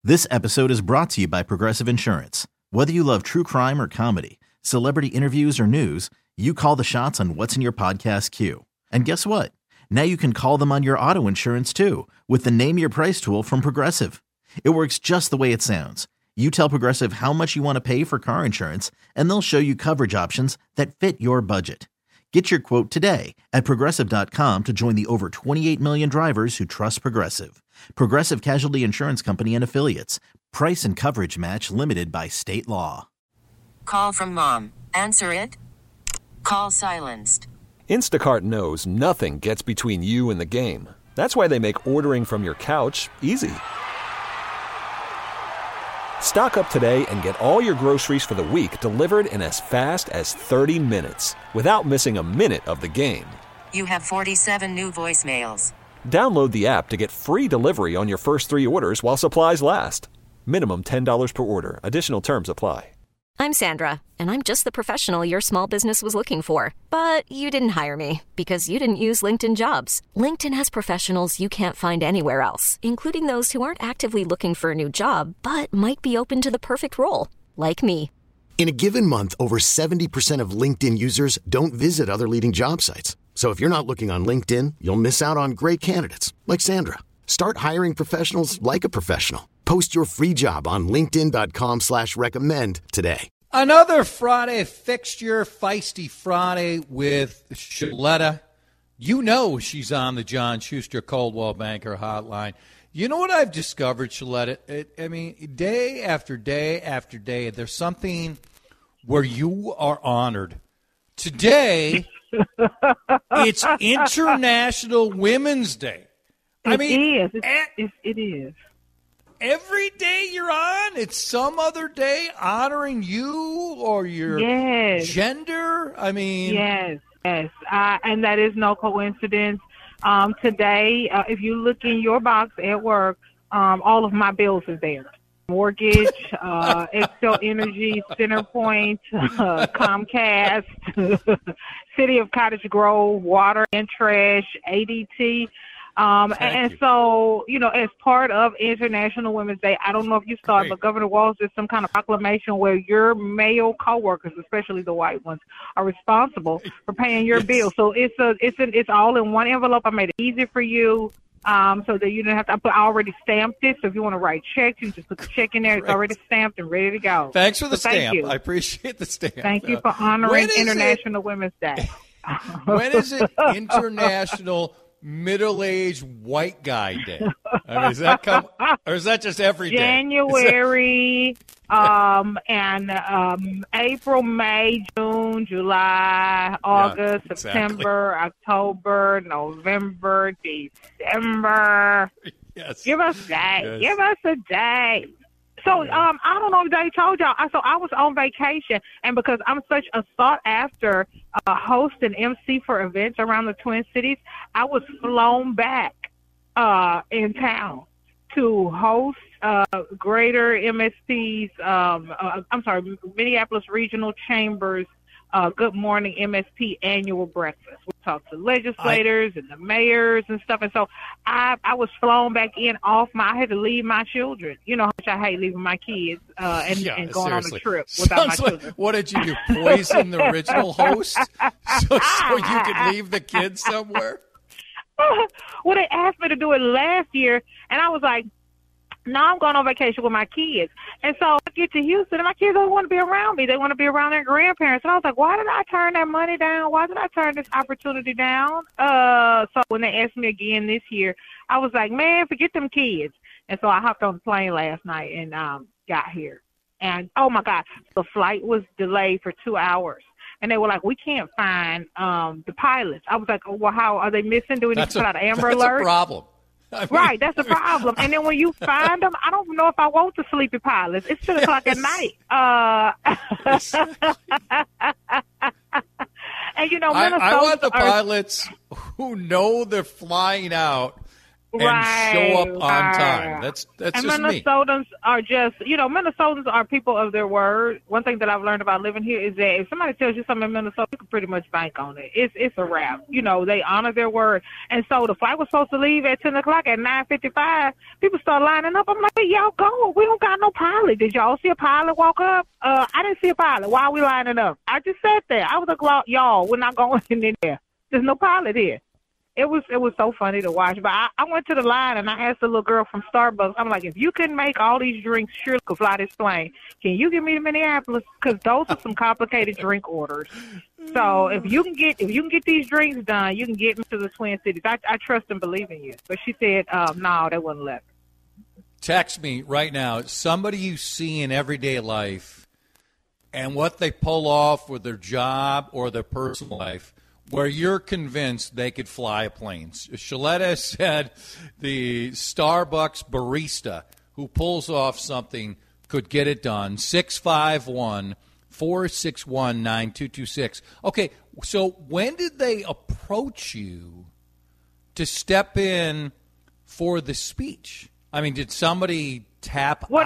This episode is brought to you by Progressive Insurance. Whether you love true crime or comedy, celebrity interviews or news, you call the shots on what's in your podcast queue. And guess what? Now you can call them on your auto insurance too with the Name Your Price tool from Progressive. It works just the way it sounds. You tell Progressive how much you want to pay for car insurance, and they'll show you coverage options that fit your budget. Get your quote today at Progressive.com to join the over 28 million drivers who trust Progressive. Progressive Casualty Insurance Company and Affiliates. Price and coverage match limited by state law. Call from mom. Answer it. Call silenced. Instacart knows nothing gets between you and the game. That's why they make ordering from your couch easy. Stock up today and get all your groceries for the week delivered in as fast as 30 minutes without missing a minute of the game. You have 47 new voicemails. Download the app to get free delivery on your first 3 orders while supplies last. Minimum $10 per order. Additional terms apply. I'm Sandra, and I'm just the professional your small business was looking for. But you didn't hire me because you didn't use LinkedIn Jobs. LinkedIn has professionals you can't find anywhere else, including those who aren't actively looking for a new job, but might be open to the perfect role, like me. In a given month, over 70% of LinkedIn users don't visit other leading job sites. So if you're not looking on LinkedIn, you'll miss out on great candidates like Sandra. Start hiring professionals like a professional. Post your free job on linkedin.com/recommend today. Another Friday fixture, Feisty Friday with Shaletta. You know she's on the John Schuster Coldwell Banker Hotline. You know what I've discovered, Shaletta? Day after day after day, there's something where you are honored. Today, it's International Women's Day. It is. Every day you're on, it's some other day honoring you or your gender. Yes. And that is no coincidence. Today, if you look in your box at work, all of my bills are there. Mortgage, Excel Energy, CenterPoint, Comcast, City of Cottage Grove, Water and Trash, ADT. And so, as part of International Women's Day, I don't know if you saw it, but Governor Walz did some kind of proclamation where your male coworkers, especially the white ones, are responsible for paying your bill. So it's all in one envelope. I made it easy for you, so that you didn't have to. I already stamped it. So if you want to write checks, you just put the check in there. It's already stamped and ready to go. Thanks for the stamp. Thank you. I apprate the stamp. Thank you for honoring International Women's Day. When is it International Middle-aged White Guy Day? Does that come, or is that just every day? January, and April, May, June, July, August, September, October, November, December. Yes. Give us a day. Yes. Give us a day. So, I don't know if they told y'all. So I was on vacation, and because I'm such a sought-after host and MC for events around the Twin Cities, I was flown back in town to host Greater MSP's, Minneapolis Regional Chambers Good Morning MSP annual breakfast. We talked to legislators and the mayors and stuff. And so I was flown back in I had to leave my children. You know how much I hate leaving my kids and going on a trip without my children. What did you do? Poison the original host so you could leave the kids somewhere? Well, they asked me to do it last year, and I was like, no, I'm going on vacation with my kids. And so I get to Houston, and my kids don't want to be around me. They want to be around their grandparents. And I was like, why did I turn that money down? Why did I turn this opportunity down? So when they asked me again this year, I was like, man, forget them kids. And so I hopped on the plane last night and got here. And, oh, my God, the flight was delayed for 2 hours. And they were like, we can't find the pilots. I was like, oh, well, how are they missing? Do we need to put out an Amber Alert? That's a problem. Right, that's the problem. And then when you find them, I don't know if I want the sleepy pilots. It's 2 o'clock at night. And, Minnesota. I want the pilots who know they're flying out and show up on time. That's and just me. Minnesotans are just, Minnesotans are people of their word. One thing that I've learned about living here is that if somebody tells you something in Minnesota, you can pretty much bank on it. It's a wrap. They honor their word. And so the flight was supposed to leave at 10 o'clock. At 9:55, people start lining up. I'm like, hey, y'all go. We don't got no pilot. Did y'all see a pilot walk up? I didn't see a pilot. Why are we lining up? I just sat there. I was like, y'all, we're not going in there. There's no pilot here. It was so funny to watch. But I went to the line and I asked the little girl from Starbucks, I'm like, if you can make all these drinks, surely could fly this plane. Can you get me to Minneapolis? Because those are some complicated drink orders. So if you can get these drinks done, you can get me to the Twin Cities. I trust and believe in you. But she said, no, they wouldn't let me. Text me right now. Somebody you see in everyday life and what they pull off with their job or their personal life, where you're convinced they could fly planes. Shaletta said the Starbucks barista who pulls off something could get it done. 651-461-9226. Okay, so when did they approach you to step in for the speech? I mean, did somebody tap out?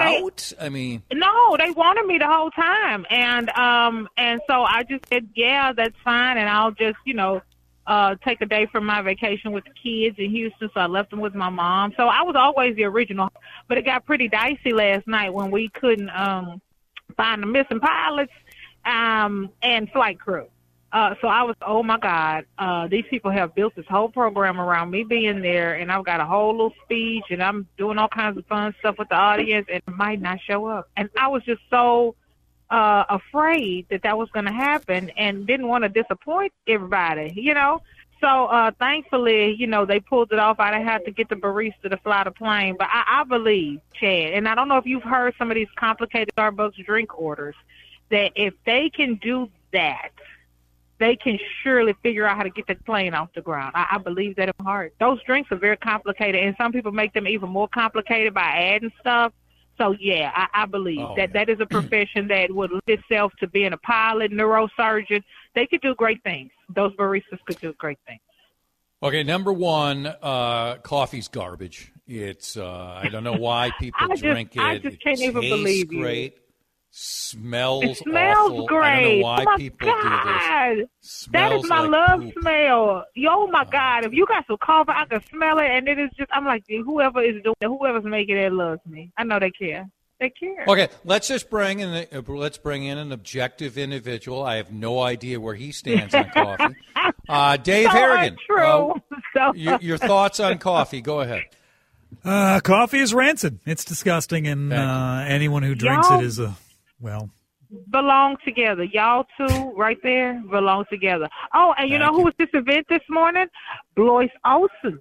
No, they wanted me the whole time, and so I just said, yeah, that's fine, and I'll just take a day from my vacation with the kids in Houston. So I left them with my mom. So I was always the original, but it got pretty dicey last night when we couldn't find the missing pilots and flight crew. So I was, oh my God, these people have built this whole program around me being there, and I've got a whole little speech, and I'm doing all kinds of fun stuff with the audience, and it might not show up. And I was just so afraid that was going to happen, and didn't want to disappoint everybody, So thankfully, they pulled it off. I didn't have to get the barista to fly the plane, but I believe, Chad, and I don't know if you've heard some of these complicated Starbucks drink orders, that if they can do that, they can surely figure out how to get the plane off the ground. I believe that in my heart. Those drinks are very complicated, and some people make them even more complicated by adding stuff. So, yeah, I believe that is a profession that would lend itself to being a pilot, neurosurgeon. They could do great things. Those baristas could do great things. Okay, number one, coffee's garbage. It's I don't know why people drink it. I just can't even believe you. Great. Smells It smells awful. great. I don't know why people do this. That is my love poop. smell. Oh my God. If you got some coffee, I can smell it, and it is just, I'm like, whoever's making it loves me. I know they care. They care. Okay, let's just bring in an objective individual. I have no idea where he stands on coffee. Dave Harrigan. True. Your thoughts on coffee? Go ahead. Coffee is rancid. It's disgusting, and anyone who drinks it is belong together. Y'all two right there belong together. Oh, and you know who was this event this morning? Blois Olson.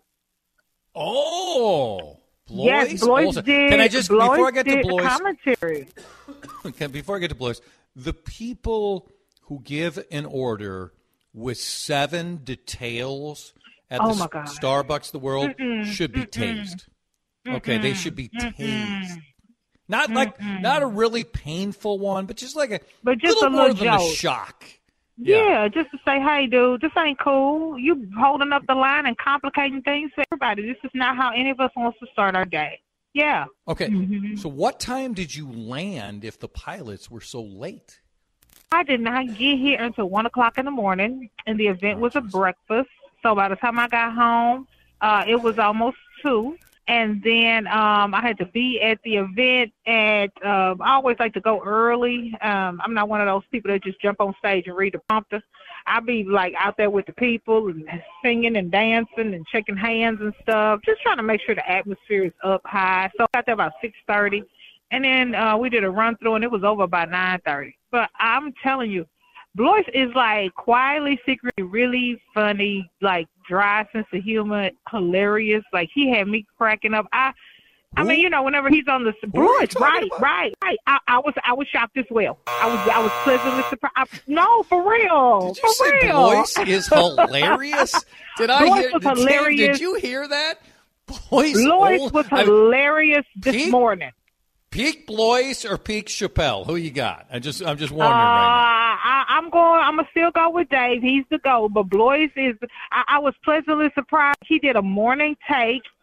Oh, Blois. Yes, Blois Olson. did. Can I just Blois before I get to Blois commentary? Before I get to Blois, the people who give an order with 7 details at Starbucks of the world should be tased. Okay, they should be tased. Not a really painful one, but just like a little more than a shock. Yeah, just to say, hey, dude, this ain't cool. You holding up the line and complicating things for everybody. This is not how any of us wants to start our day. Yeah. Okay, so what time did you land if the pilots were so late? I did not get here until 1 o'clock in the morning, and the event was a breakfast. So by the time I got home, it was almost 2. And then I had to be at the event at I always like to go early. I'm not one of those people that just jump on stage and read the prompter. I'll be like out there with the people and singing and dancing and shaking hands and stuff, just trying to make sure the atmosphere is up high. So I got there about 6:30, and then we did a run through, and it was over by 9:30. But I'm telling you, Blois is like quietly, secretly, really funny, like dry sense of humor, hilarious. Like he had me cracking up. I mean, whenever he's on the Blois, right. I was shocked as well. I was pleasantly surprised. No, for real. Did you say Blois is hilarious? Did you hear that? Blois was hilarious this morning. Peak Blois or Peak Chappelle? Who you got? I'm just wondering right now. I'm gonna still go with Dave. He's the GOAT. But Blois is. I was pleasantly surprised. He did a morning take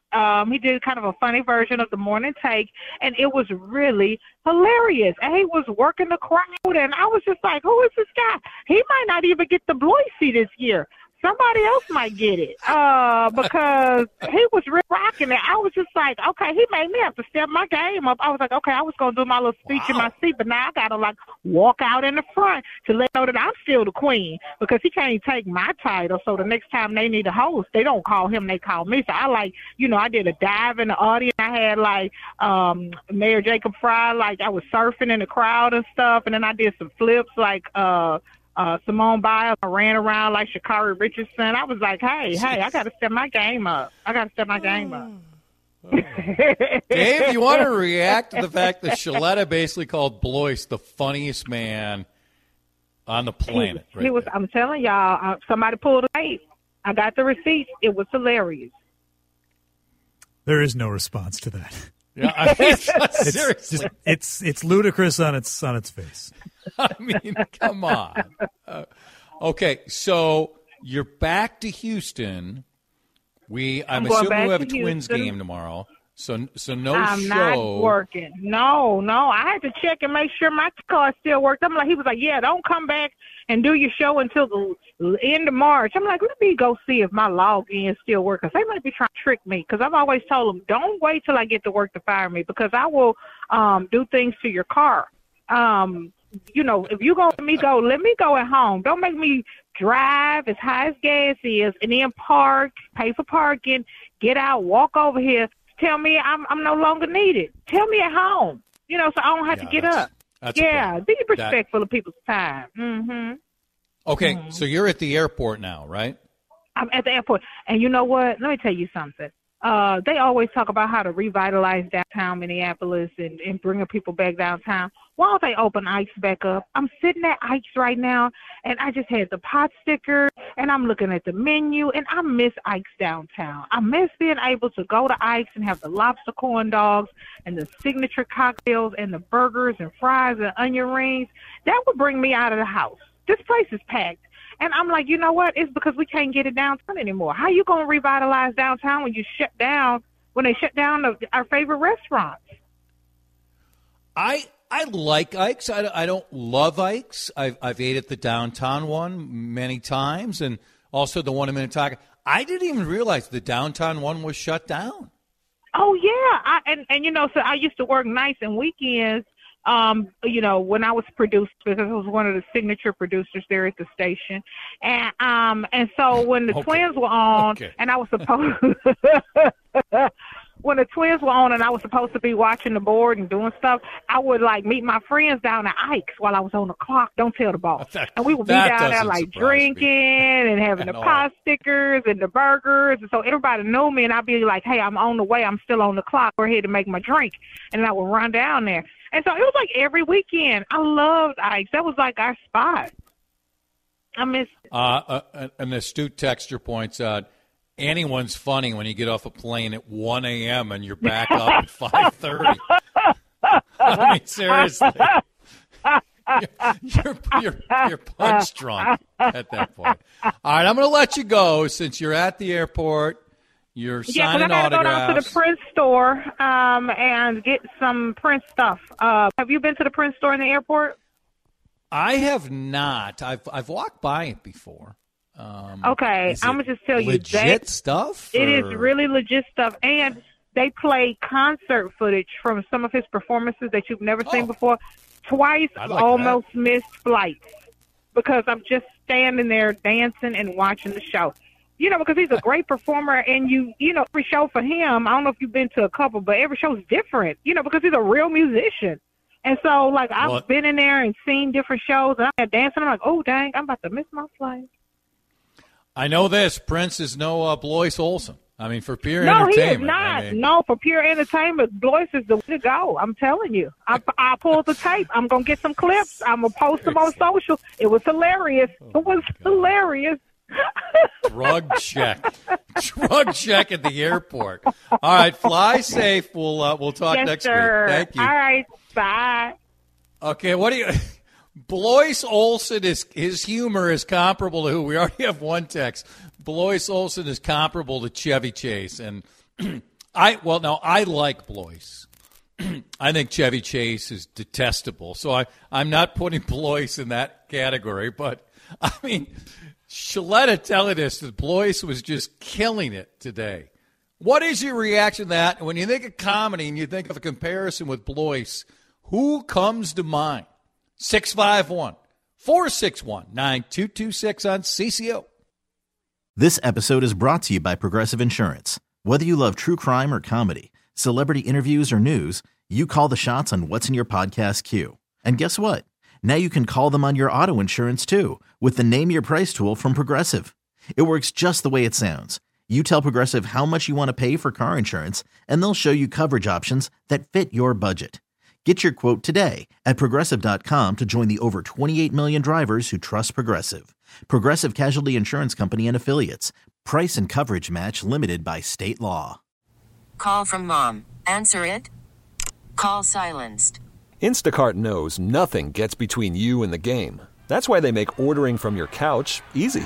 He did kind of a funny version of the morning take, and it was really hilarious. And he was working the crowd, and I was just like, who is this guy? He might not even get the Bloise this year. Somebody else might get it because he was rocking it. I was just like, okay, he made me have to step my game up. I was like, okay, I was going to do my little speech in my seat, but now I got to, like, walk out in the front to let know that I'm still the queen because he can't take my title. So the next time they need a host, they don't call him, they call me. So I, like, I did a dive in the audience. I had, like, Mayor Jacob Fry, like, I was surfing in the crowd and stuff, and then I did some flips, like, Simone Biles. I ran around like Sha'Carri Richardson. I was like, hey, I got to step my game up. Dave, you want to react to the fact that Shaletta basically called Blois the funniest man on the planet? He was. I'm telling y'all, somebody pulled a tape. I got the receipts. It was hilarious. There is no response to that. Yeah, I mean, seriously, it's ludicrous on its face. I mean, come on. Okay, so you're back to Houston. I'm assuming we have a Twins game tomorrow. So no show. I'm not working. No. I had to check and make sure my car still worked. He was like, yeah, don't come back and do your show until the end of March. I'm like, let me go see if my login still works. Because they might be trying to trick me. Because I've always told them, don't wait till I get to work to fire me. Because I will do things to your car. If you go let me go at home. Don't make me drive as high as gas is and then park, pay for parking, get out, walk over here. Tell me I'm no longer needed. Tell me at home, so I don't have to get up. Be respectful of people's time. Mm-hmm. Okay, So you're at the airport now, right? I'm at the airport. And you know what? Let me tell you something. They always talk about how to revitalize downtown Minneapolis and bringing people back downtown. Why don't they open Ike's back up? I'm sitting at Ike's right now, and I just had the pot sticker, and I'm looking at the menu, and I miss Ike's downtown. I miss being able to go to Ike's and have the lobster corn dogs and the signature cocktails and the burgers and fries and onion rings. That would bring me out of the house. This place is packed. And I'm like, you know what? It's because we can't get it downtown anymore. How you going to revitalize downtown when they shut down our favorite restaurants? I like Ike's. I don't love Ike's. I've ate at the downtown one many times, and also the one in Minnetonka. I didn't even realize the downtown one was shut down. Oh yeah, so I used to work nights and weekends. When I was produced, because I was one of the signature producers there at the station, and so when the Twins were on, and I was supposed. When the Twins were on and I was supposed to be watching the board and doing stuff, I would, like, meet my friends down at Ike's while I was on the clock. Don't tell the boss. And we would be down there, like, drinking and having the pot stickers and the burgers. And so everybody knew me, and I'd be like, hey, I'm on the way. I'm still on the clock. We're here to make my drink. And I would run down there. And so it was, like, every weekend. I loved Ike's. That was, like, our spot. I miss it. An astute texture points out, anyone's funny when you get off a plane at 1 a.m. and you're back up at 5:30. I mean, seriously. You're punch drunk at that point. All right, I'm going to let you go since you're at the airport. You're signing autographs. Yeah, because I got to go down to the Prince store and get some Prince stuff. Have you been to the Prince store in the airport? I have not. I've walked by it before. Okay, I'm going to just tell you that legit stuff? It is really legit stuff. And they play concert footage from some of his performances that you've never seen before. Twice almost missed flights because I'm just standing there dancing and watching the show. Because he's a great performer, and every show for him, I don't know if you've been to a couple, but every show's different, because he's a real musician. And so, like, I've been in there and seen different shows, and I'm dancing. I'm like, oh, dang, I'm about to miss my flight. I know this. Prince is no Blois Olson. I mean, for pure entertainment. No, he is not. No, for pure entertainment, Blois is the way to go. I'm telling you. I pulled the tape. I'm going to get some clips. I'm going to post them on social. It was hilarious. Hilarious. Drug check at the airport. All right, fly safe. We'll talk next week. Thank you. All right, bye. Okay, what do you? Blois Olson his humor is comparable to who? We already have one text. Blois Olson is comparable to Chevy Chase, and I like Blois. I think Chevy Chase is detestable, so I'm not putting Blois in that category. But, I mean, Shaletta telling us that Blois was just killing it today. What is your reaction to that? When you think of comedy and you think of a comparison with Blois, who comes to mind? 651-461-9226 on CCO. This episode is brought to you by Progressive Insurance. Whether you love true crime or comedy, celebrity interviews or news, you call the shots on what's in your podcast queue. And guess what? Now you can call them on your auto insurance too with the Name Your Price tool from Progressive. It works just the way it sounds. You tell Progressive how much you want to pay for car insurance, and they'll show you coverage options that fit your budget. Get your quote today at Progressive.com to join the over 28 million drivers who trust Progressive. Progressive Casualty Insurance Company and Affiliates. Price and coverage match limited by state law. Call from mom. Answer it. Call silenced. Instacart knows nothing gets between you and the game. That's why they make ordering from your couch easy.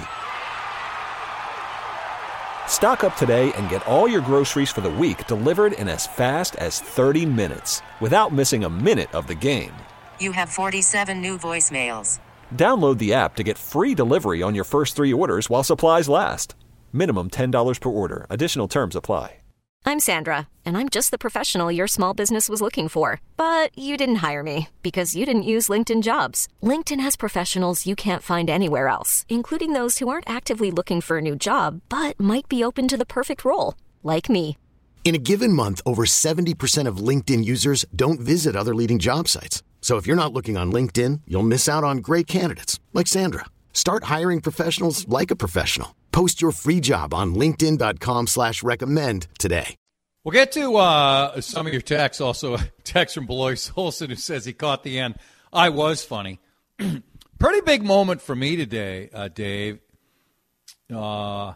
Stock up today and get all your groceries for the week delivered in as fast as 30 minutes without missing a minute of the game. You have 47 new voicemails. Download the app to get free delivery on your first 3 orders while supplies last. Minimum $10 per order. Additional terms apply. I'm Sandra, and I'm just the professional your small business was looking for. But you didn't hire me because you didn't use LinkedIn Jobs. LinkedIn has professionals you can't find anywhere else, including those who aren't actively looking for a new job, but might be open to the perfect role, like me. In a given month, over 70% of LinkedIn users don't visit other leading job sites. So if you're not looking on LinkedIn, you'll miss out on great candidates like Sandra. Start hiring professionals like a professional. Post your free job on linkedin.com/recommend today. We'll get to some of your texts. Also, a text from Blois Olson who says he caught the end. I was funny. Pretty big moment for me today, Dave. Among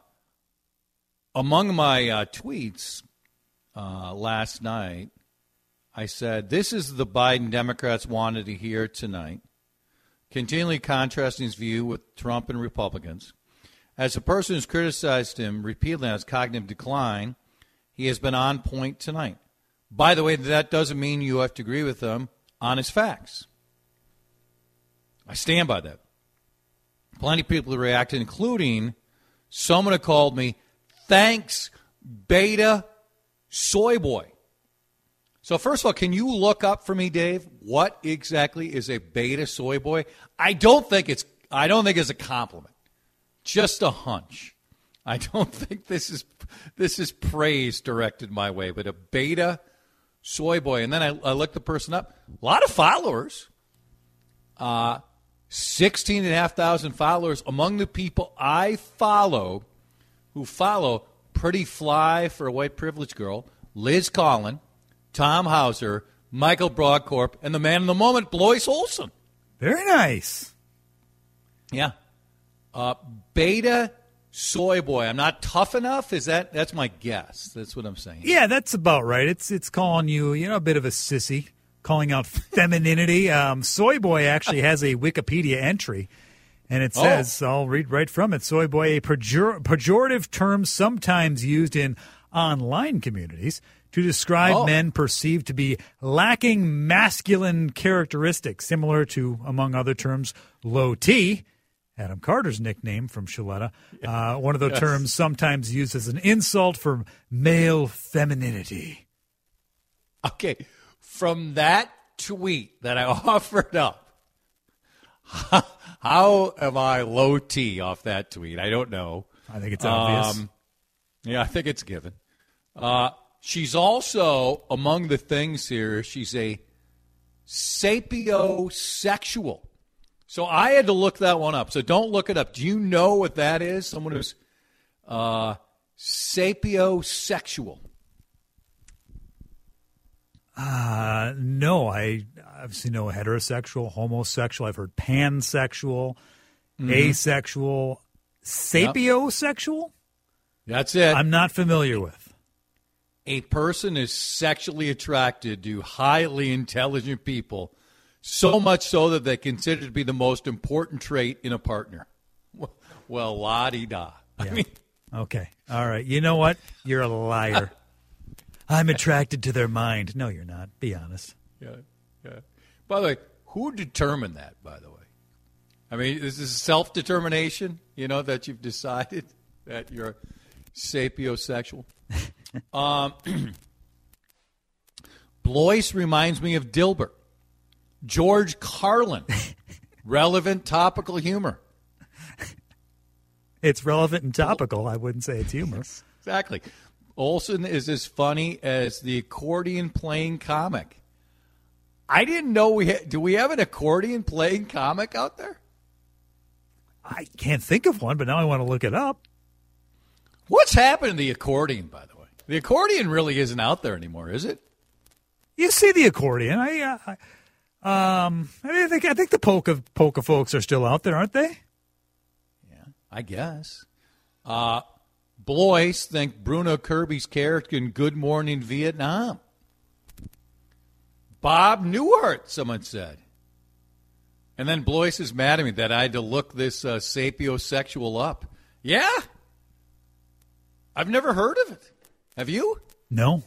my tweets last night, I said, this is the Biden Democrats wanted to hear tonight, continually contrasting his view with Trump and Republicans. As a person who's criticized him repeatedly on his cognitive decline, he has been on point tonight. By the way, that doesn't mean you have to agree with him on his facts. I stand by that. Plenty of people reacted, including someone who called me, thanks, Beta Soy Boy. So first of all, can you look up for me, Dave, what exactly is a Beta Soy Boy? I don't think it's a compliment. Just a hunch. I don't think this is praise directed my way, but a Beta Soy Boy. And then I looked the person up. A lot of followers. 16,500 followers among the people I follow who follow Pretty Fly for a White Privileged Girl, Liz Collin, Tom Hauser, Michael Broadcorp, and the man in the moment, Blois Olson. Very nice. Yeah. Beta Soy Boy. I'm not tough enough? That's my guess. That's what I'm saying. Yeah, that's about right. It's calling you, a bit of a sissy, calling out femininity. Soy Boy actually has a Wikipedia entry, and it says, I'll read right from it, Soy Boy, a pejorative term sometimes used in online communities to describe men perceived to be lacking masculine characteristics, similar to, among other terms, low T, Adam Carter's nickname from Shaletta, one of the terms sometimes used as an insult for male femininity. Okay, from that tweet that I offered up, how am I low T off that tweet? I don't know. I think it's obvious. Yeah, I think it's given. She's also, among the things here, she's a sapiosexual. So I had to look that one up. So don't look it up. Do you know what that is? Someone who's sapiosexual. No, I obviously know heterosexual, homosexual. I've heard pansexual, asexual, sapiosexual. That's it. I'm not familiar with. A person is sexually attracted to highly intelligent people, so much so that they consider it to be the most important trait in a partner. Well, la-di-da. Yeah. Okay. All right. You know what? You're a liar. I'm attracted to their mind. No, you're not. Be honest. Yeah. By the way, who determined that, by the way? I mean, is this self-determination, that you've decided that you're sapiosexual? Blois reminds me of Dilbert. George Carlin. Relevant topical humor. It's relevant and topical. I wouldn't say it's humor. Exactly. Olsen is as funny as the accordion playing comic. I didn't know do we have an accordion playing comic out there? I can't think of one, but now I want to look it up. What's happened to the accordion, by the way? The accordion really isn't out there anymore, is it? You see the accordion. I think the polka folks are still out there, aren't they? Yeah, I guess. Blois think Bruno Kirby's character in Good Morning Vietnam. Bob Newhart, someone said. And then Blois is mad at me that I had to look this sapiosexual up. Yeah. I've never heard of it. Have you? No.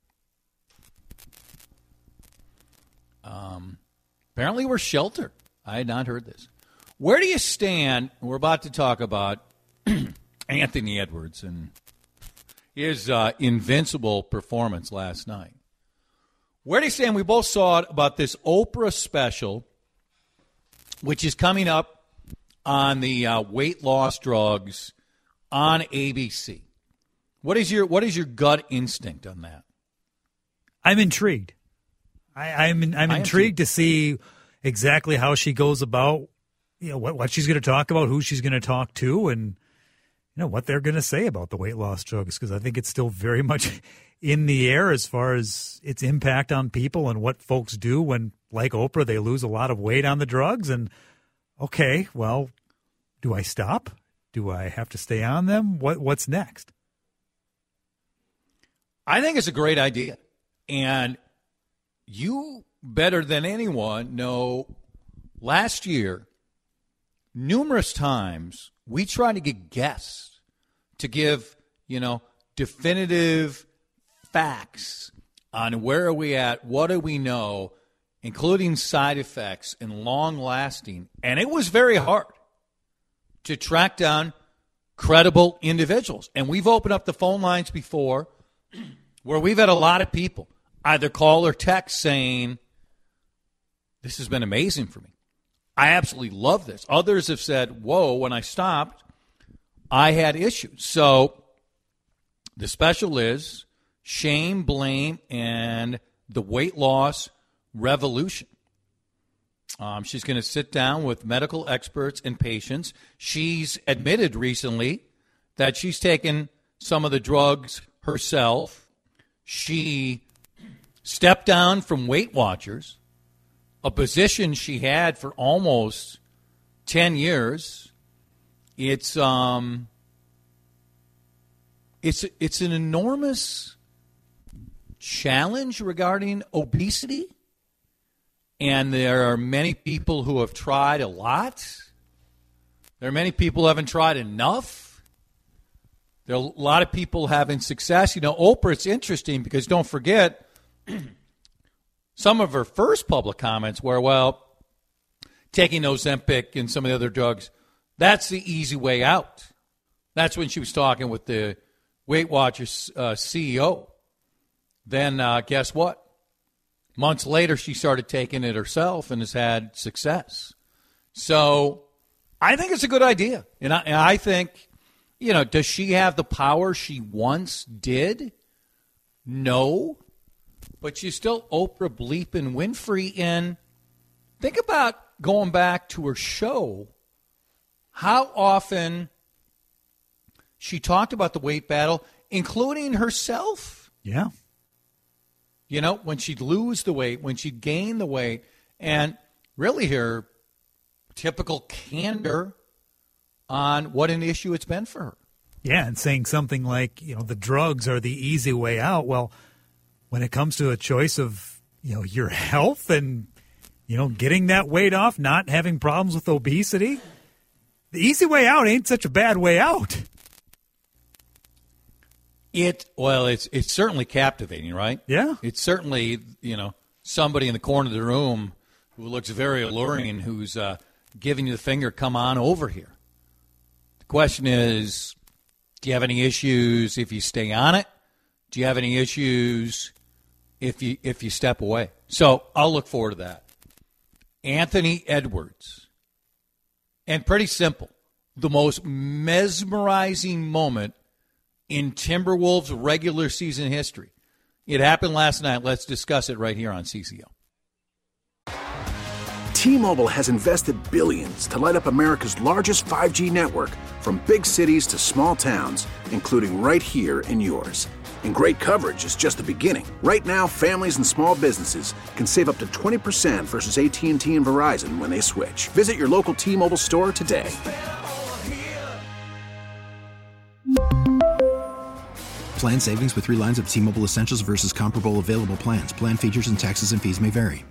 Apparently we're sheltered. I had not heard this. Where do you stand? We're about to talk about Anthony Edwards and his invincible performance last night. Where do you stand? We both saw it about this Oprah special, which is coming up on the weight loss drugs on ABC. What is your gut instinct on that? I'm intrigued. I'm intrigued to see exactly how she goes about, what she's going to talk about, who she's going to talk to, and what they're going to say about the weight loss drugs, because I think it's still very much in the air as far as its impact on people and what folks do when, like Oprah, they lose a lot of weight on the drugs. And okay, well, do I stop? Do I have to stay on them? What's next? I think it's a great idea. And you, better than anyone, know last year, numerous times, we tried to get guests to give, definitive facts on where are we at, what do we know, including side effects and long-lasting. And it was very hard to track down credible individuals. And we've opened up the phone lines before where we've had a lot of people either call or text saying, this has been amazing for me. I absolutely love this. Others have said, whoa, when I stopped, I had issues. So the special is Shame, Blame, and the Weight Loss Revolution. She's going to sit down with medical experts and patients. She's admitted recently that she's taken some of the drugs herself. She stepped down from Weight Watchers, a position she had for almost 10 years. It's an enormous challenge regarding obesity, and there are many people who have tried a lot. There are many people who haven't tried enough. There are a lot of people having success. Oprah, it's interesting because don't forget, some of her first public comments were, well, taking Ozempic and some of the other drugs, that's the easy way out. That's when she was talking with the Weight Watchers CEO. Then guess what? Months later, she started taking it herself and has had success. So I think it's a good idea. And I think, does she have the power she once did? No. But she's still Oprah bleeping Winfrey. And think about going back to her show, how often she talked about the weight battle, including herself. Yeah. When she'd lose the weight, when she'd gain the weight, and really her typical candor on what an issue it's been for her. Yeah, and saying something like, the drugs are the easy way out. Well, when it comes to a choice of, your health and, getting that weight off, not having problems with obesity, the easy way out ain't such a bad way out. It's certainly captivating, right? Yeah. It's certainly, somebody in the corner of the room who looks very alluring and who's giving you the finger, come on over here. The question is, do you have any issues if you stay on it? Do you have any issues if you step away? So I'll look forward to that. Anthony Edwards. And pretty simple. The most mesmerizing moment in Timberwolves regular season history. It happened last night. Let's discuss it right here on CCO. T-Mobile has invested billions to light up America's largest 5G network, from big cities to small towns, including right here in yours. And great coverage is just the beginning. Right now, families and small businesses can save up to 20% versus AT&T and Verizon when they switch. Visit your local T-Mobile store today. Plan savings with 3 lines of T-Mobile Essentials versus comparable available plans. Plan features and taxes and fees may vary.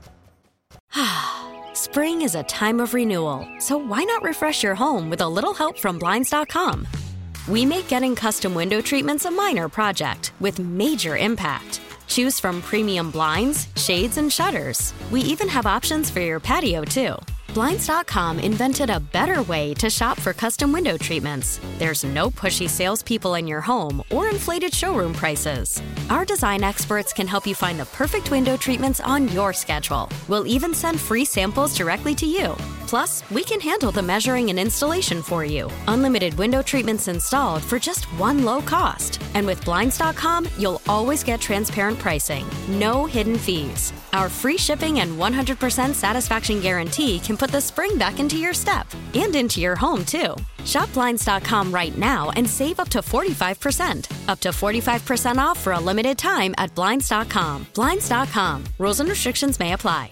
Spring is a time of renewal, so why not refresh your home with a little help from Blinds.com? We make getting custom window treatments a minor project with major impact. Choose from premium blinds, shades, and shutters. We even have options for your patio, too. Blinds.com invented a better way to shop for custom window treatments. There's no pushy salespeople in your home or inflated showroom prices. Our design experts can help you find the perfect window treatments on your schedule. We'll even send free samples directly to you. Plus, we can handle the measuring and installation for you. Unlimited window treatments installed for just one low cost. And with Blinds.com, you'll always get transparent pricing. No hidden fees. Our free shipping and 100% satisfaction guarantee can put the spring back into your step and into your home, too. Shop Blinds.com right now and save up to 45%. Up to 45% off for a limited time at Blinds.com. Blinds.com. Rules and restrictions may apply.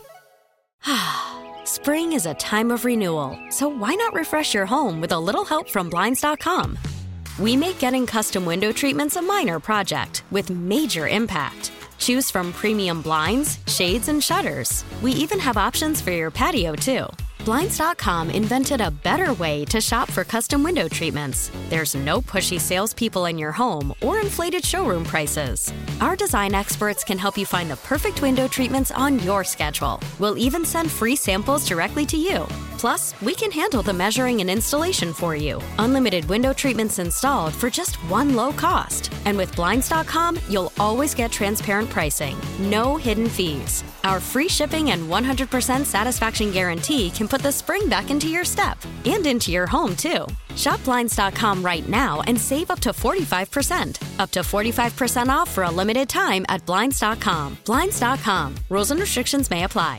Spring is a time of renewal, so why not refresh your home with a little help from Blinds.com? We make getting custom window treatments a minor project with major impact. Choose from premium blinds, shades, and shutters. We even have options for your patio, too. Blinds.com invented a better way to shop for custom window treatments. There's no pushy salespeople in your home or inflated showroom prices. Our design experts can help you find the perfect window treatments on your schedule. We'll even send free samples directly to you. Plus, we can handle the measuring and installation for you. Unlimited window treatments installed for just one low cost. And with Blinds.com, you'll always get transparent pricing. No hidden fees. Our free shipping and 100% satisfaction guarantee can put the spring back into your step and into your home, too. Shop Blinds.com right now and save up to 45%. Up to 45% off for a limited time at Blinds.com. Blinds.com. Rules and restrictions may apply.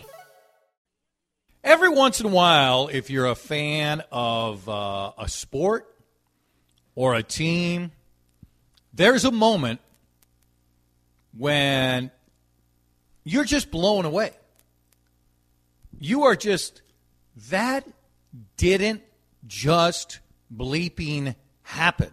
Every once in a while, if you're a fan of a sport or a team, there's a moment when you're just blown away. You are just, that didn't just bleeping happen.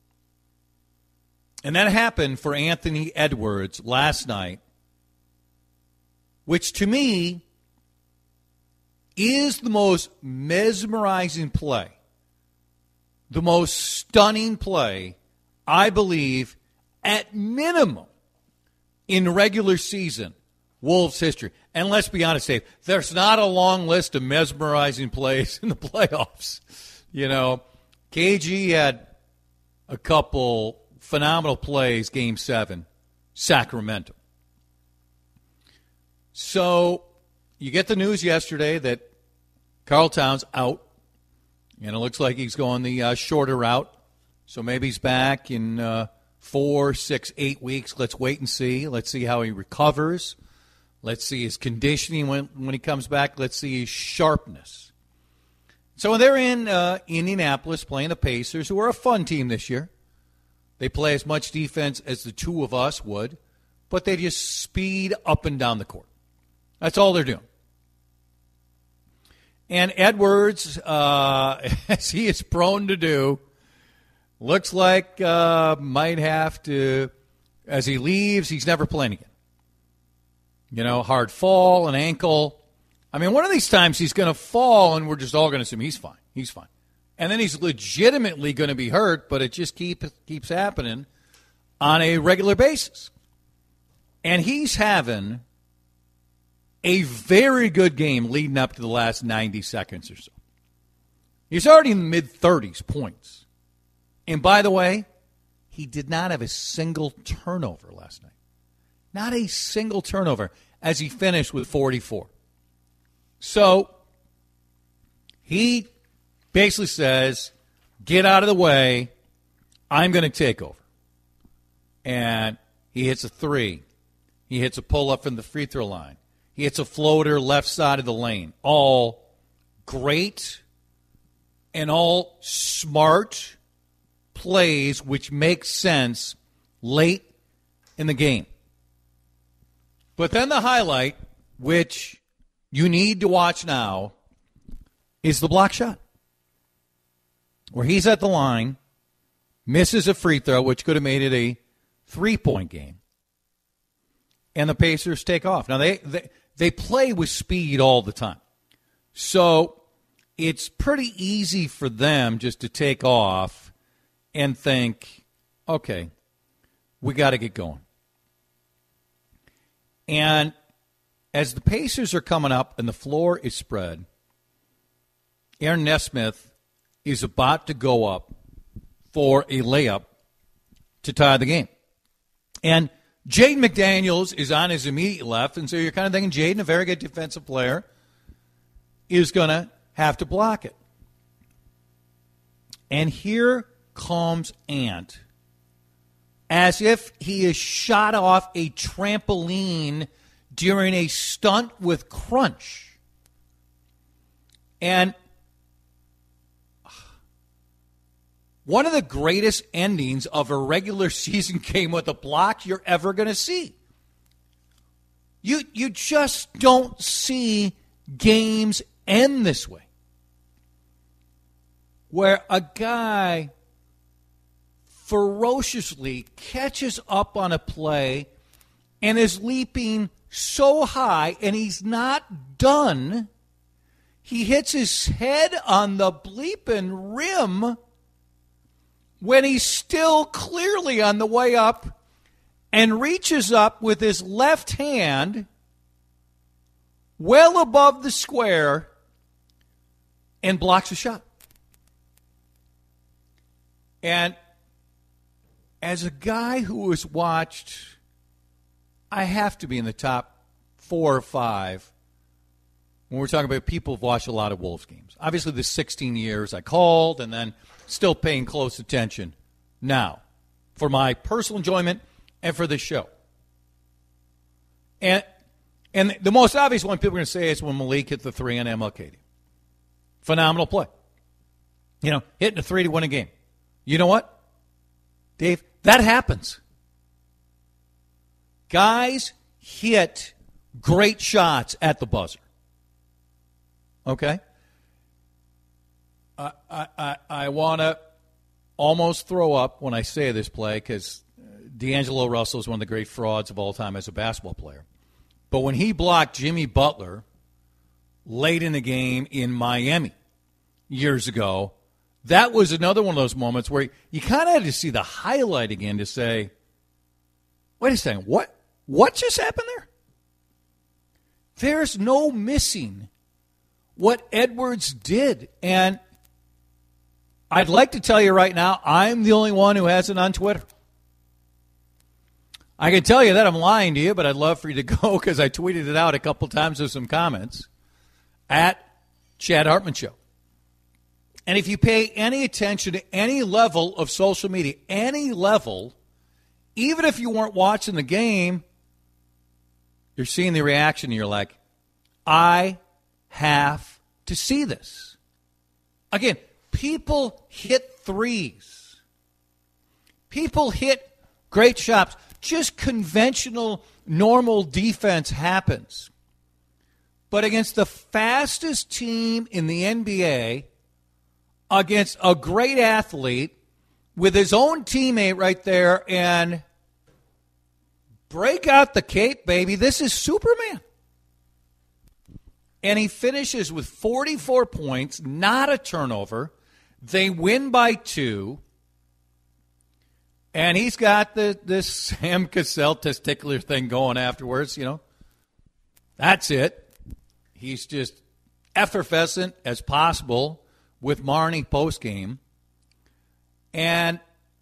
And that happened for Anthony Edwards last night, which to me is the most mesmerizing play, the most stunning play, I believe, at minimum, in regular season Wolves history. And let's be honest, Dave, there's not a long list of mesmerizing plays in the playoffs. You know, KG had a couple phenomenal plays, Game 7, Sacramento. So you get the news yesterday that Karl Towns out, and it looks like he's going the shorter route. So maybe he's back in 4, 6, 8 weeks. Let's wait and see. Let's see how he recovers. Let's see his conditioning when he comes back. Let's see his sharpness. So they're in Indianapolis playing the Pacers, who are a fun team this year. They play as much defense as the two of us would, but they just speed up and down the court. That's all they're doing. And Edwards, as he is prone to do, looks like might have to, as he leaves, he's never playing again. You know, hard fall, an ankle. I mean, one of these times he's going to fall, and we're just all going to assume he's fine. He's fine. And then he's legitimately going to be hurt, but it just keeps happening. on a regular basis. And he's having a very good game leading up to the last 90 seconds or so. He's already in the mid-30s points. And by the way, he did not have a single turnover last night. Not a single turnover as he finished with 44. So he basically says, get out of the way. I'm going to take over. And he hits a three. He hits a pull-up from the free throw line. He hits a floater left side of the lane. All great and all smart plays which make sense late in the game. But then the highlight, which you need to watch now, is the block shot. Where he's at the line, misses a free throw, which could have made it a 3-point game. And the Pacers take off. Now, they play with speed all the time. So it's pretty easy for them just to take off and think, okay, we got to get going. And as the Pacers are coming up and the floor is spread, Aaron Nesmith is about to go up for a layup to tie the game. And Jaden McDaniels is on his immediate left, and so you're kind of thinking Jaden, a very good defensive player, is going to have to block it. And here comes Ant, as if he is shot off a trampoline during a stunt with Crunch. And one of the greatest endings of a regular season game with a block you're ever going to see. You just don't see games end this way, where a guy ferociously catches up on a play and is leaping so high, and he's not done. He hits his head on the bleeping rim when he's still clearly on the way up and reaches up with his left hand well above the square and blocks a shot. And as a guy who has watched, I have to be in the top 4 or 5 when we're talking about people who've watched a lot of Wolves games. Obviously, the 16 years I called and then still paying close attention now for my personal enjoyment and for this show. And the most obvious one people are going to say is when Malik hit the 3 on MLK. Phenomenal play. Hitting a 3 to win a game. You know what, Dave? That happens. Guys hit great shots at the buzzer. Okay? I want to almost throw up when I say this play because D'Angelo Russell is one of the great frauds of all time as a basketball player. But when he blocked Jimmy Butler late in the game in Miami years ago, that was another one of those moments where you kind of had to see the highlight again to say, wait a second, what just happened there? There's no missing what Edwards did. And I'd like to tell you right now, I'm the only one who has it on Twitter. I can tell you that I'm lying to you, but I'd love for you to go because I tweeted it out a couple times with some comments at Chad Hartman Show. And if you pay any attention to any level of social media, any level, even if you weren't watching the game, you're seeing the reaction and you're like, I have to see this. Again, people hit threes. People hit great shots. Just conventional, normal defense happens. But against the fastest team in the NBA, against a great athlete, with his own teammate right there, and break out the cape, baby. This is Superman. And he finishes with 44 points, not a turnover. They win by 2. And he's got this Sam Cassell testicular thing going afterwards, That's it. He's just effervescent as possible with Marnie postgame. And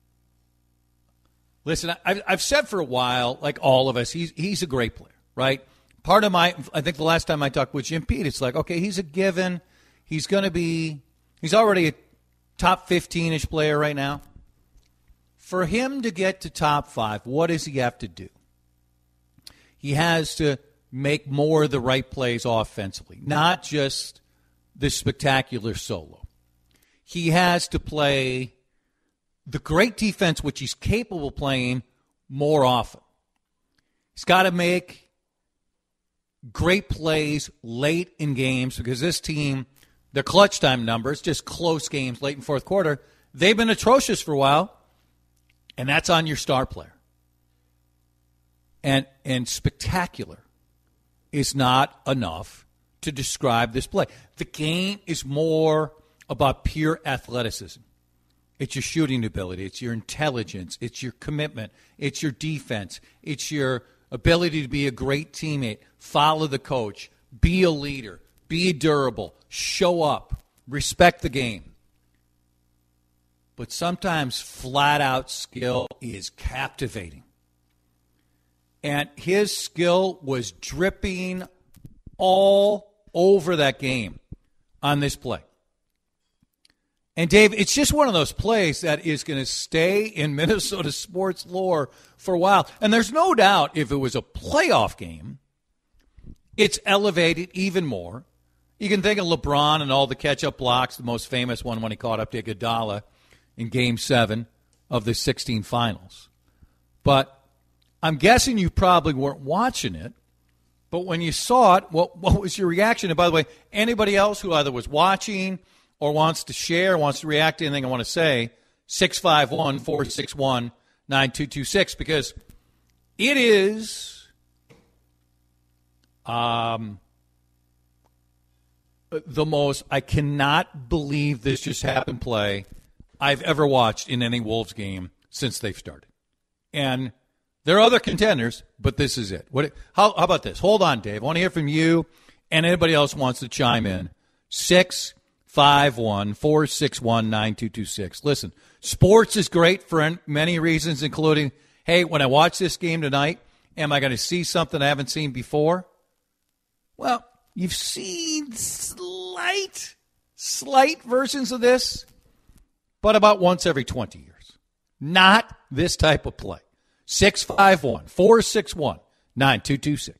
listen, I've said for a while, like all of us, he's a great player, right? Part of I think the last time I talked with Jim Pete, it's like, okay, he's a given. He's already a top 15-ish player right now. For him to get to top 5, what does he have to do? He has to make more of the right plays offensively, not just the spectacular solo. He has to play the great defense, which he's capable of playing more often. He's got to make great plays late in games because this team, their clutch time numbers, just close games late in fourth quarter, they've been atrocious for a while. And that's on your star player. And spectacular is not enough to describe this play. The game is more about pure athleticism. It's your shooting ability. It's your intelligence. It's your commitment. It's your defense. It's your ability to be a great teammate, follow the coach, be a leader, be durable, show up, respect the game. But sometimes flat-out skill is captivating. And his skill was dripping all over that game on this play. And, Dave, it's just one of those plays that is going to stay in Minnesota sports lore for a while. And there's no doubt if it was a playoff game, it's elevated even more. You can think of LeBron and all the catch-up blocks, the most famous one when he caught up to Iguodala in Game 7 of the 16 finals. But I'm guessing you probably weren't watching it. But when you saw it, what was your reaction? And by the way, anybody else who either was watching or wants to share, wants to react to anything I want to say, 651-461-9226, because it is the most, I cannot believe this just happened play I've ever watched in any Wolves game since they've started. And there are other contenders, but this is it. How about this? Hold on, Dave. I want to hear from you and anybody else who wants to chime in. 651-461-9226. Listen, sports is great for many reasons, including, hey, when I watch this game tonight, am I going to see something I haven't seen before? Well, you've seen slight versions of this, but about once every 20 years. Not this type of play. 651-461-9226.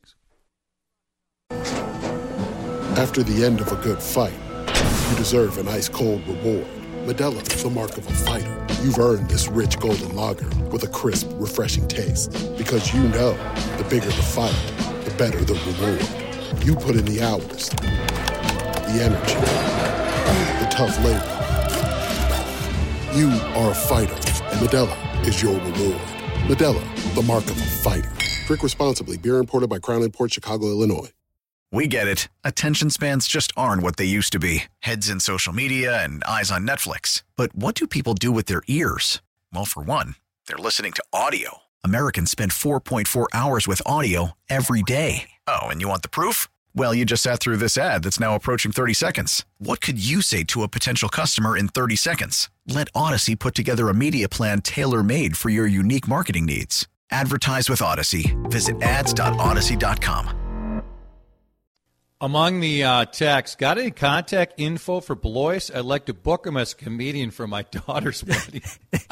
After the end of a good fight, you deserve an ice-cold reward. Modelo is the mark of a fighter. You've earned this rich golden lager with a crisp, refreshing taste. Because you know, the bigger the fight, the better the reward. You put in the hours, the energy, the tough labor. You are a fighter, and Modelo is your reward. Modelo, the mark of a fighter. Drink responsibly. Beer imported by Crown Imports, Chicago, Illinois. We get it. Attention spans just aren't what they used to be. Heads in social media and eyes on Netflix. But what do people do with their ears? Well, for one, they're listening to audio. Americans spend 4.4 hours with audio every day. Oh, and you want the proof? Well, you just sat through this ad that's now approaching 30 seconds. What could you say to a potential customer in 30 seconds? Let Odyssey put together a media plan tailor-made for your unique marketing needs. Advertise with Odyssey. Visit ads.odyssey.com. Among the texts, got any contact info for Blois? I'd like to book him as a comedian for my daughter's wedding.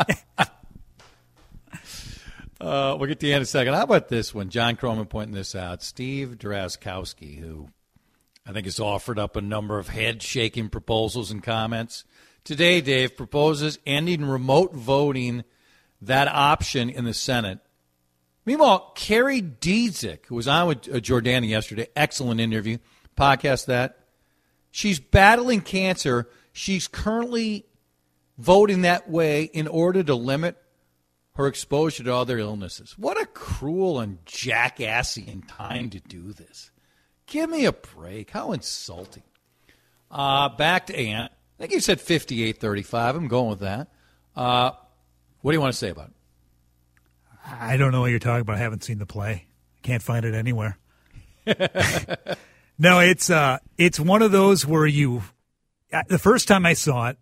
We'll get to you in a second. How about this one? John Croman pointing this out. Steve Drazkowski, who I think has offered up a number of head-shaking proposals and comments. Today, Dave proposes ending remote voting, that option in the Senate. Meanwhile, Carrie Dietzick, who was on with Jordana yesterday, excellent interview, podcast that. She's battling cancer. She's currently voting that way in order to limit her exposure to other illnesses. What a cruel and jackassy time to do this. Give me a break. How insulting. Back to Ant. I think he said 58-35. I'm going with that. What do you want to say about it? I don't know what you're talking about. I haven't seen the play. Can't find it anywhere. No, it's one of those where the first time I saw it,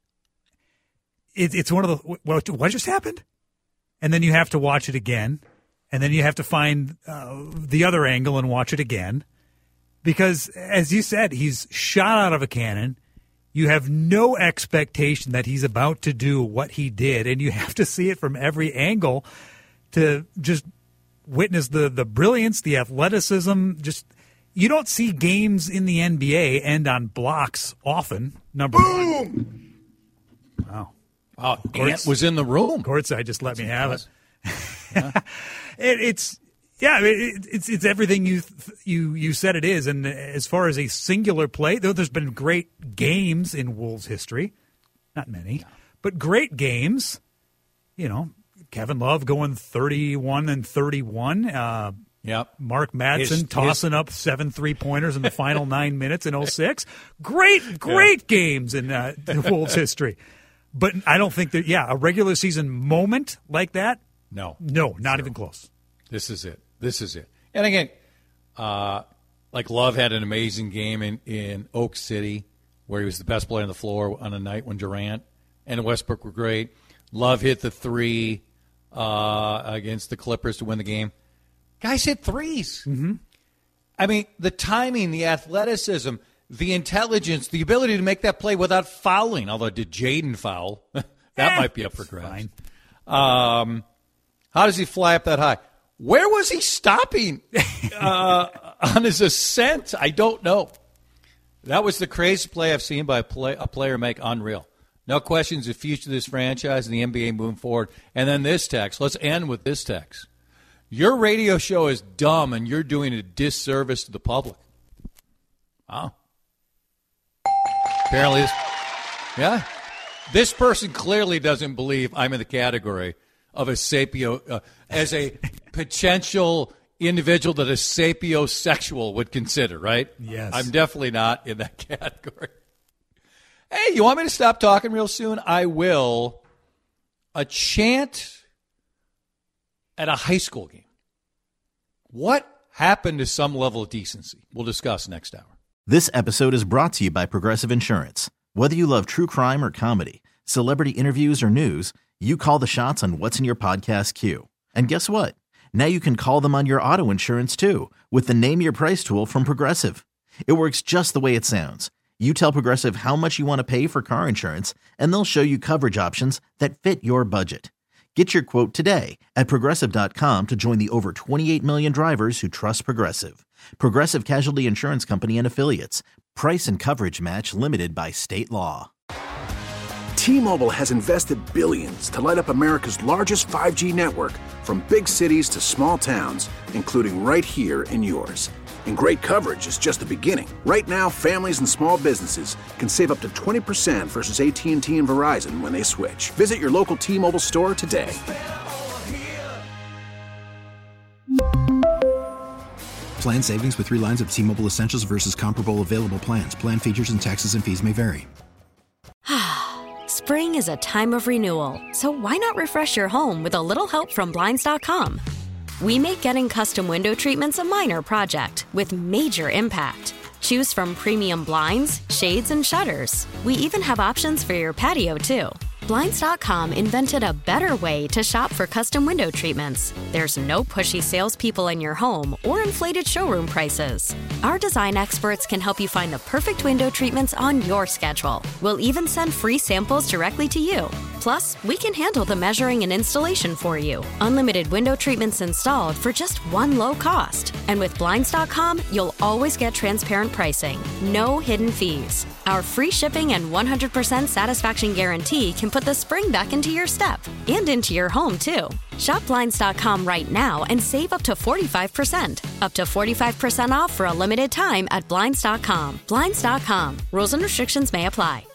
it's one of the, what just happened? And then you have to watch it again. And then you have to find the other angle and watch it again. Because, as you said, he's shot out of a cannon. You have no expectation that he's about to do what he did. And you have to see it from every angle to just witness the brilliance, the athleticism. You don't see games in the NBA end on blocks often. Number one. Wow. Ant was in the room. Courtside just let me have it. It's everything you said it is. And as far as a singular play, though there's been great games in Wolves history, not many, but great games. Kevin Love going 31-31. Yep. Mark Madsen tossing up 7 3-pointers in the final 9 minutes in 06. Great games in Wolves history. But I don't think that, a regular season moment like that, No, not even close. This is it. And again, Love had an amazing game in Oak City where he was the best player on the floor on a night when Durant and Westbrook were great. Love hit the 3 against the Clippers to win the game. Guys hit threes. Mm-hmm. I mean, the timing, the athleticism, the intelligence, the ability to make that play without fouling. Although, did Jaden foul? That might be up for grabs. How does he fly up that high? Where was he stopping on his ascent? I don't know. That was the craziest play I've seen by a player make. Unreal. No questions the future of this franchise and the NBA moving forward. And then this text. Let's end with this text. Your radio show is dumb, and you're doing a disservice to the public. Wow. Apparently, this person clearly doesn't believe I'm in the category of a sapio, as a potential individual that a sapiosexual would consider, right? Yes. I'm definitely not in that category. Hey, you want me to stop talking real soon? I will. A chant at a high school game. What happened to some level of decency? We'll discuss next hour. This episode is brought to you by Progressive Insurance. Whether you love true crime or comedy, celebrity interviews or news, you call the shots on what's in your podcast queue. And guess what? Now you can call them on your auto insurance too with the Name Your Price tool from Progressive. It works just the way it sounds. You tell Progressive how much you want to pay for car insurance, and they'll show you coverage options that fit your budget. Get your quote today at Progressive.com to join the over 28 million drivers who trust Progressive. Progressive Casualty Insurance Company and Affiliates. Price and coverage match limited by state law. T-Mobile has invested billions to light up America's largest 5G network, from big cities to small towns, including right here in yours. And great coverage is just the beginning. Right now, families and small businesses can save up to 20% versus AT&T and Verizon when they switch. Visit your local T-Mobile store today. Plan savings with 3 lines of T-Mobile Essentials versus comparable available plans. Plan features and taxes and fees may vary. Spring is a time of renewal, so why not refresh your home with a little help from Blinds.com? We make getting custom window treatments a minor project with major impact. Choose from premium blinds, shades, and shutters. We even have options for your patio, too. Blinds.com invented a better way to shop for custom window treatments. There's no pushy salespeople in your home or inflated showroom prices. Our design experts can help you find the perfect window treatments on your schedule. We'll even send free samples directly to you. Plus, we can handle the measuring and installation for you. Unlimited window treatments installed for just one low cost. And with Blinds.com, you'll always get transparent pricing. No hidden fees. Our free shipping and 100% satisfaction guarantee can put the spring back into your step and into your home, too. Shop Blinds.com right now and save up to 45%. Up to 45% off for a limited time at Blinds.com. Blinds.com. Rules and restrictions may apply.